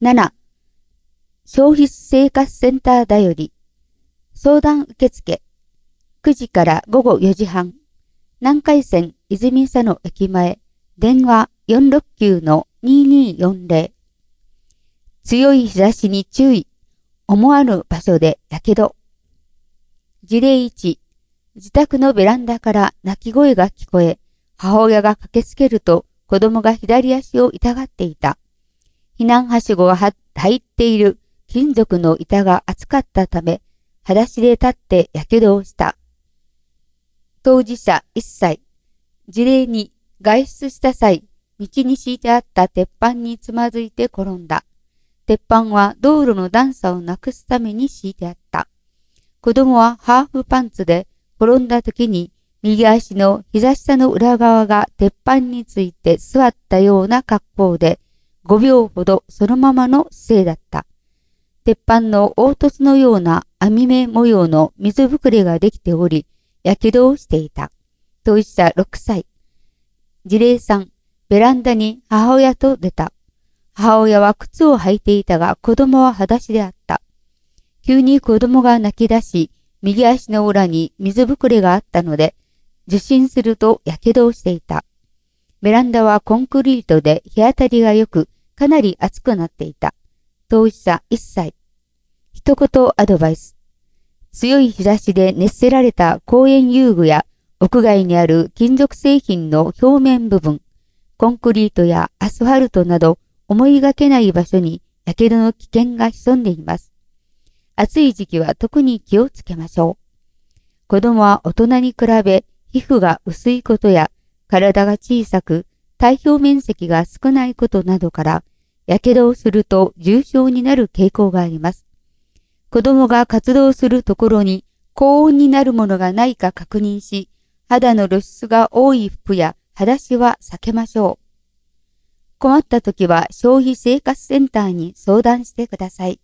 7. 消費生活センターだより。相談受付。9時から午後4時半。南海線泉佐野駅前。電話469-2240。強い日差しに注意。思わぬ場所でやけど。事例1。自宅のベランダから泣き声が聞こえ、母親が駆けつけると子供が左足を痛がっていた。避難はしごが入っている金属の板が熱かったため、裸足で立ってやけどをした。当事者1歳。事例2。外出した際、道に敷いてあった鉄板につまずいて転んだ。鉄板は道路の段差をなくすために敷いてあった。子供はハーフパンツで転んだ時に右足の膝下の裏側が鉄板について座ったような格好で5秒ほどそのままの姿勢だった。鉄板の凹凸のような網目模様の水ぶくれができており、やけどをしていた。当事者6歳。事例3。ベランダに母親と出た。母親は靴を履いていたが子供は裸足であった。急に子供が泣き出し、右足の裏に水ぶくれがあったので、受診するとやけどをしていた。ベランダはコンクリートで日当たりが良く、かなり暑くなっていた。当事者1歳。一言アドバイス。強い日差しで熱せられた公園遊具や屋外にある金属製品の表面部分、コンクリートやアスファルトなど思いがけない場所にやけどの危険が潜んでいます。暑い時期は特に気をつけましょう。子供は大人に比べ皮膚が薄いことや体が小さく体表面積が少ないことなどからやけどをすると重症になる傾向があります。子供が活動するところに高温になるものがないか確認し、肌の露出が多い服や裸足は避けましょう。困った時は消費生活センターに相談してください。